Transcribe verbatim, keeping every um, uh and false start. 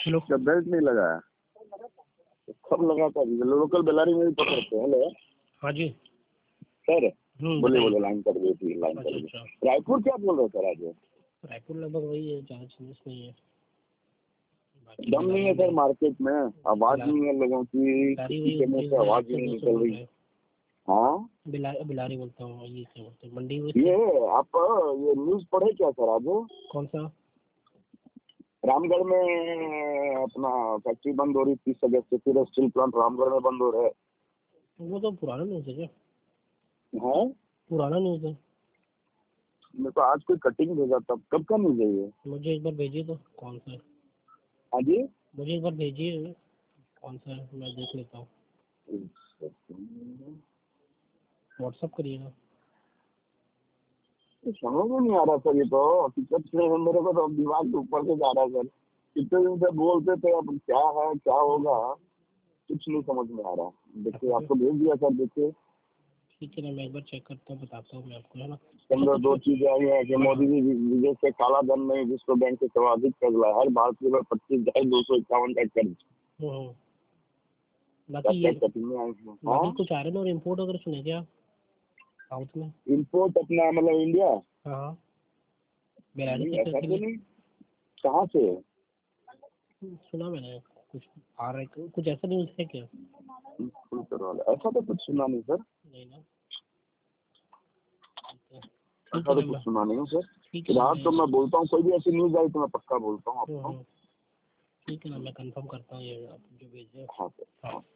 Hello क्या belt नहीं लगाया? कब लगा था? लोकल बेलारी में भी पकड़ते हैं। हेलो हाँ जी। सर, हम्म बोले बताइए। बोले लाइन कर दी थी, लाइन अच्छा कर दी। अच्छा। रायपुर क्या बोल रहे सर? आज रायपुर लगभग वही है, ज़्यादा चेंजेस नहीं है। बाकी दम नहीं है सर मार्केट में, आवाज बिलारी नहीं है लोगों की, बिलारी किसी वही के मुंह उनतीस से हजार आवाज एक ही सौ नहीं दो सौ निकल बोल रही। रहे हैं। हाँ बिला बिलारी बोलता हूँ, ये क्या बोलते हैं, मंडी हुई ये थी। आप ये न्यूज पढ़े क्या सर आज? कौन सा? रामगढ़ में अपना फैक्ट्री बंद हो रही, तीस अगस्त से फिर स्टील प्लांट रामगढ़ में बंद हो रहे वो तो पुराना न्यूज़ है क्या? हैं। पुराना न्यूज़ है। मैं तो आज कोई कटिंग भेजा था, कब का न्यूज है ये? मुझे एक बार भेजिए तो। कौन सा है? हाँ जी, मुझे एक बार भेजिए, कौन सा है मैं देख लेता हूँ। व्हाट्सअप करिएगा। समझ में नहीं आ रहा सर, ये तो हकीकत से मेरे को तो दिमाग के ऊपर से जा रहा है सर। कितने दिन से बोलते थे, अब क्या है क्या होगा कुछ नहीं समझ में आ रहा। देखिए आपको भेज दिया सर, देखिए ठीक है ना, मैं एक बार चेक करता हूँ, बताता हूँ मैं आपको, है ना। अंदर दो चीजें आई हैं कि मोदी जी विदेश से काला धन में विश्व बैंक से सर्वाधिक कर्ज लाया, हर भारतीय पर पच्चीस हजार दो सौ इक्यावन का कर्ज। हम्म। बाकी ये कटिंग में आई है। बाकी हाँ, कुछ आयरन और इम्पोर्ट वगैरह सुने क्या साउथ में? इम्पोर्ट अपना मतलब इंडिया? हाँ, बेलारी नहीं से ऐसा करके तो भी नहीं। कहाँ से? सुना मैंने, कुछ आ रहा है, कुछ ऐसा न्यूज़ है क्या? ऐसा तो कुछ सुना नहीं सर, नहीं ना। ठीक ऐसा है तो ना कुछ मैं सुना नहीं है सर। ठीक है ना रात मैं तो मैं बोलता हूँ, कोई भी ऐसी न्यूज आई तो मैं पक्का बोलता हूँ हम्म, आपको। हम्म, ठीक है ना, मैं कंफर्म करता हूँ ये आप जो भेजे। हाँ सर। हाँ।